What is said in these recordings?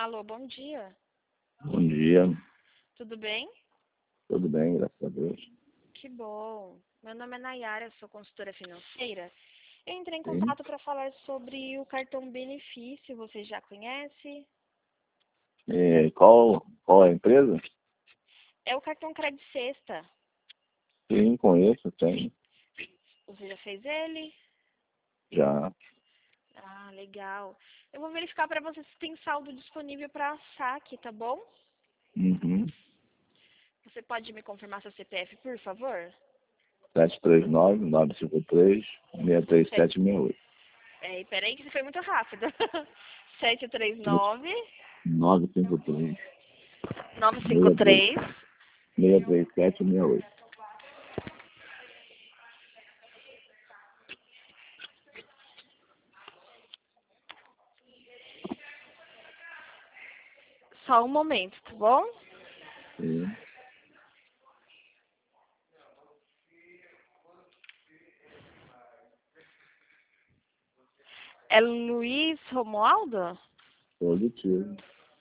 Alô, bom dia. Bom dia, Tudo bem? tudo bem, graças a Deus. Que bom. Meu nome é Nayara, sou consultora financeira. Eu entrei em Sim. contato para falar sobre o cartão benefício. Você já conhece? Qual é a empresa? É o cartão Crédito Sexta. Sim, conheço, tenho. Você já fez ele? Já. Ah, legal. Eu vou verificar para você se tem saldo disponível para saque, tá bom? Uhum. Você pode me confirmar seu CPF, por favor? 739-953-63768. Peraí que você foi muito rápido. 739 953 953. 63768. Só um momento, tá bom? Sim. É Luiz Romualdo? Positivo.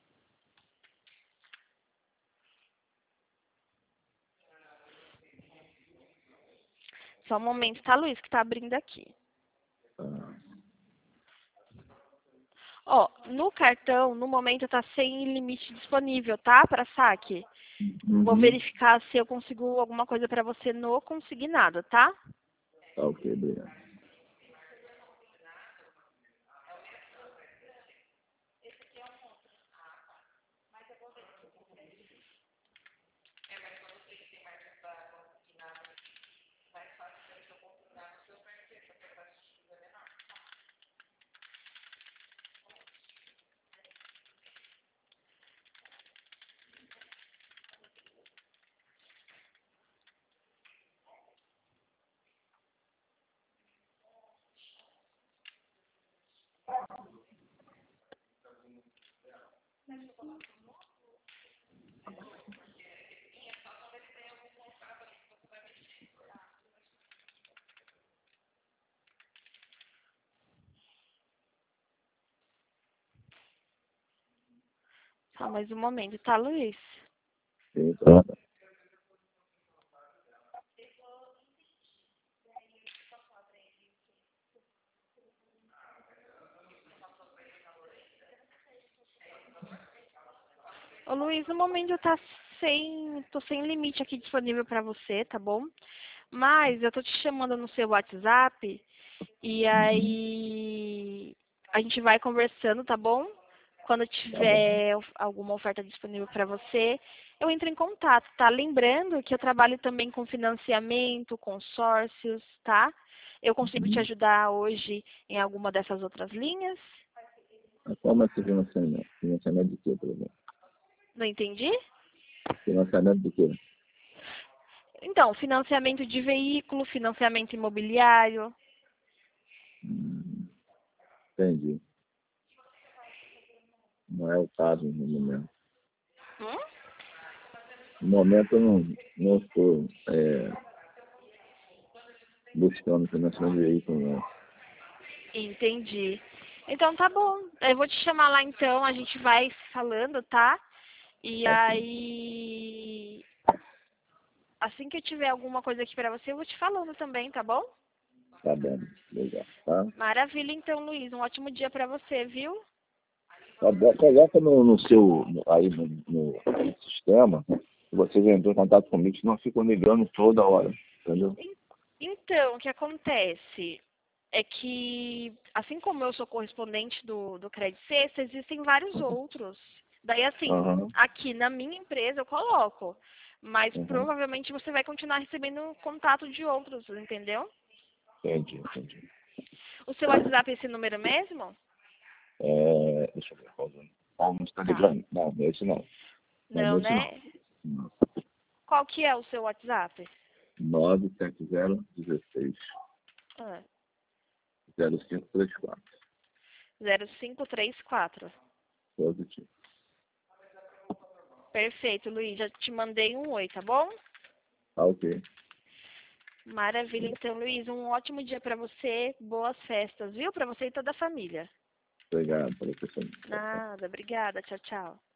Só um momento, tá, Luiz, que tá abrindo aqui. Ah, Ó, no cartão, no momento, tá sem limite disponível, tá? Para saque. Vou Uhum. verificar se eu consigo alguma coisa para você no consignado, tá? Tá ok, obrigado. Só mais um momento, tá, Luiz? Sim, tá. Ô, Luiz, no momento tô sem limite aqui disponível para você, tá bom? Mas eu tô te chamando no seu WhatsApp e Uhum. aí a gente vai conversando, tá bom? Quando Tá bom. tiver alguma oferta disponível para você, eu entro em contato, tá? Lembrando que eu trabalho também com financiamento, consórcios, tá? Eu consigo te Uhum. ajudar hoje em alguma dessas outras linhas? Mas como é esse financiamento? Financiamento de quê, por exemplo? Não entendi? Financiamento de quê? Então, financiamento de veículo, financiamento imobiliário. Hum, entendi. Não é o caso no momento. Hum? No momento eu não estou buscando financiamento de veículo, não. Entendi. Então tá bom. Eu vou te chamar lá então, a gente vai falando, tá? E Ok. aí, assim que eu tiver alguma coisa aqui pra você, eu vou te falando também, tá bom? Tá bom. Legal. Tá? Maravilha então, Luiz. Um ótimo dia pra você, viu? Tá bom. Coloca no seu, aí no sistema, que você já entrou em contato comigo, senão eu fico ligando toda hora. Entendeu? Então, o que acontece é que, assim como eu sou correspondente do Credit Sexta, existem vários outros. Daí, assim, Aham. aqui na minha empresa eu coloco, mas Uhum. provavelmente você vai continuar recebendo contato de outros, entendeu? Entendi, entendi. O seu WhatsApp é esse número mesmo? Deixa eu ver qual o Paulo não está Tá. ligando. Não, esse não. Não, Não, esse não. né? Qual que é o seu WhatsApp? 97016 Ah, 0534. 0534. Positivo. Perfeito, Luiz. Já te mandei um oi, tá bom? Tá ok. Maravilha, então, Luiz, um ótimo dia para você, boas festas, viu? Para você e toda a família. Obrigado, professor. Nada, obrigada. Tchau, tchau.